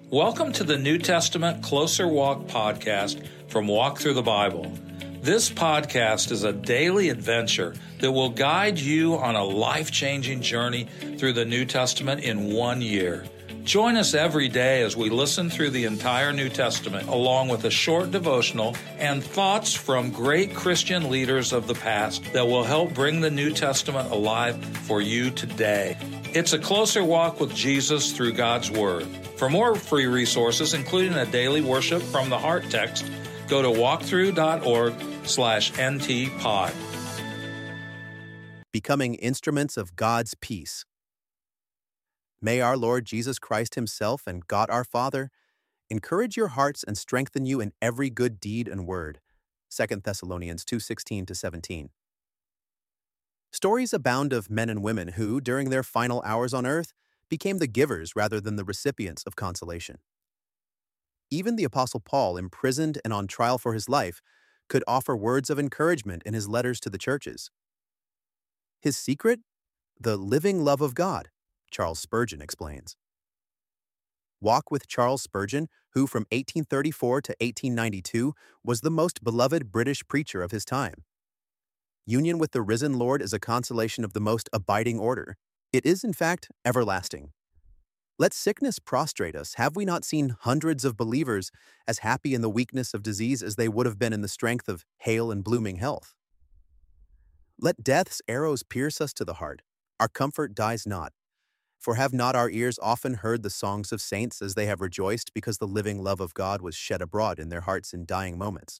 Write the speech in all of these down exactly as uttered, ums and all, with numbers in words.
Welcome to the New Testament Closer Walk podcast from Walk Through the Bible. This podcast is a daily adventure that will guide you on a life-changing journey through the New Testament in one year. Join us every day as we listen through the entire New Testament, along with a short devotional and thoughts from great Christian leaders of the past that will help bring the New Testament alive for you today. It's a closer walk with Jesus through God's Word. For more free resources, including a daily worship from the Heart text, go to walkthrough.org slash ntpod. Becoming instruments of God's peace. May our Lord Jesus Christ himself and God our Father encourage your hearts and strengthen you in every good deed and word. Second Thessalonians two sixteen to seventeen. Stories abound of men and women who, during their final hours on earth, became the givers rather than the recipients of consolation. Even the Apostle Paul, imprisoned and on trial for his life, could offer words of encouragement in his letters to the churches. His secret? The living love of God, Charles Spurgeon explains. Walk with Charles Spurgeon, who from eighteen thirty-four to eighteen ninety-two was the most beloved British preacher of his time. Union with the risen Lord is a consolation of the most abiding order. It is, in fact, everlasting. Let sickness prostrate us. Have we not seen hundreds of believers as happy in the weakness of disease as they would have been in the strength of hale and blooming health? Let death's arrows pierce us to the heart. Our comfort dies not. For have not our ears often heard the songs of saints as they have rejoiced because the living love of God was shed abroad in their hearts in dying moments?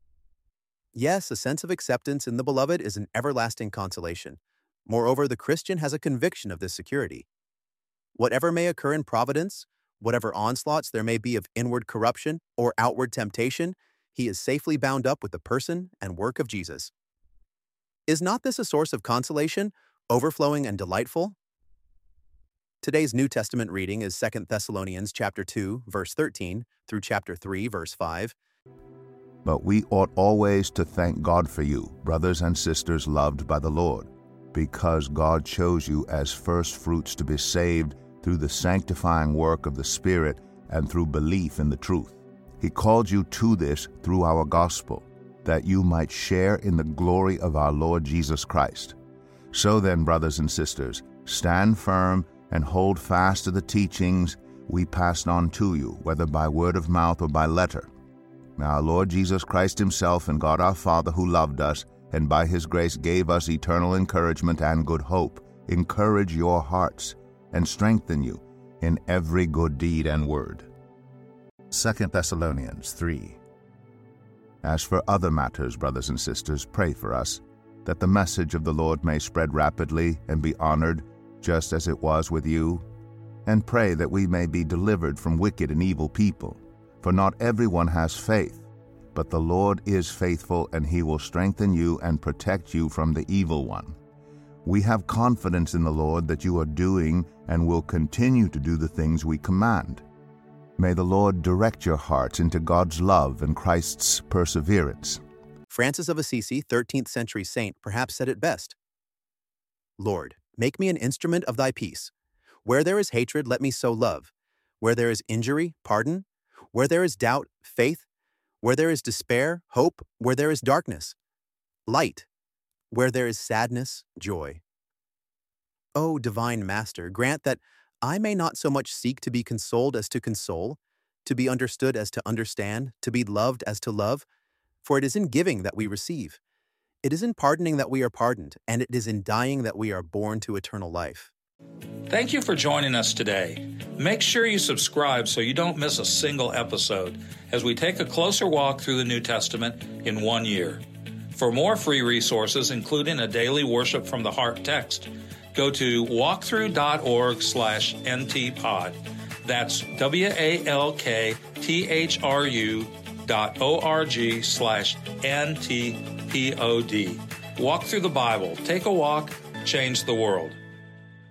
Yes, a sense of acceptance in the beloved is an everlasting consolation. Moreover, the Christian has a conviction of this security. Whatever may occur in providence, whatever onslaughts there may be of inward corruption or outward temptation, he is safely bound up with the person and work of Jesus. Is not this a source of consolation, overflowing and delightful? Today's New Testament reading is Second Thessalonians chapter two, verse thirteen, through chapter three, verse five. But we ought always to thank God for you, brothers and sisters loved by the Lord, because God chose you as first fruits to be saved through the sanctifying work of the Spirit and through belief in the truth. He called you to this through our gospel, that you might share in the glory of our Lord Jesus Christ. So then, brothers and sisters, stand firm and hold fast to the teachings we passed on to you, whether by word of mouth or by letter. May our Lord Jesus Christ himself and God our Father, who loved us and by his grace gave us eternal encouragement and good hope, encourage your hearts and strengthen you in every good deed and word. Second Thessalonians three. As for other matters, brothers and sisters, pray for us, that the message of the Lord may spread rapidly and be honored, just as it was with you, and pray that we may be delivered from wicked and evil people. For not everyone has faith, but the Lord is faithful, and he will strengthen you and protect you from the evil one. We have confidence in the Lord that you are doing and will continue to do the things we command. May the Lord direct your hearts into God's love and Christ's perseverance. Francis of Assisi, thirteenth century saint, perhaps said it best. Lord, make me an instrument of thy peace. Where there is hatred, let me sow love. Where there is injury, pardon. Where there is doubt, faith. Where there is despair, hope. Where there is darkness, light. Where there is sadness, joy. O divine Master, grant that I may not so much seek to be consoled as to console, to be understood as to understand, to be loved as to love, for it is in giving that we receive. It is in pardoning that we are pardoned, and it is in dying that we are born to eternal life. Thank you for joining us today. Make sure you subscribe so you don't miss a single episode as we take a closer walk through the New Testament in one year. For more free resources, including a daily worship from the Heart text, go to walkthrough.org slash ntpod. That's W-A-L-K-T-H-R-U dot O-R-G slash N-T-P-O-D. Walk through the Bible. Take a walk. Change the world.